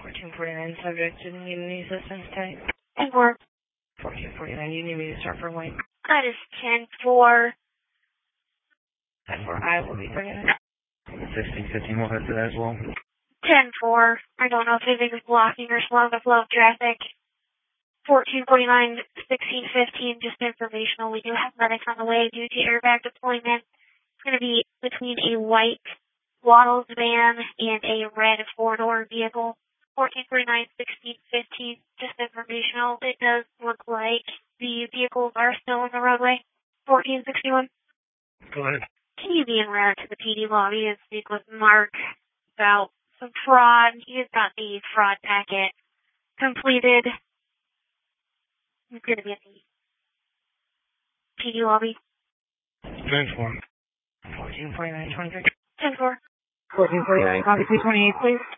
1449 subject didn't need any assistance today. 10-4. 1449, you need me to start for white. That is 10-4. 10-4, I will be bringing it. 1615 will head to that as well. 10-4. I don't know if anything is blocking or slowing the flow of traffic. 1449, 1615, just informational. We do have medics on the way due to airbag deployment. It's going to be between a white Waddles van and a red four-door vehicle. 1449, 1615, just informational. It does look like the vehicles are still on the roadway. 1461. Go ahead. Can you be en route to the PD lobby and speak with Mark about some fraud? He has got the fraud packet completed. He's going to be at the PD lobby. 10-4. 1449, 23. 10-4. 1449, copy 228, please.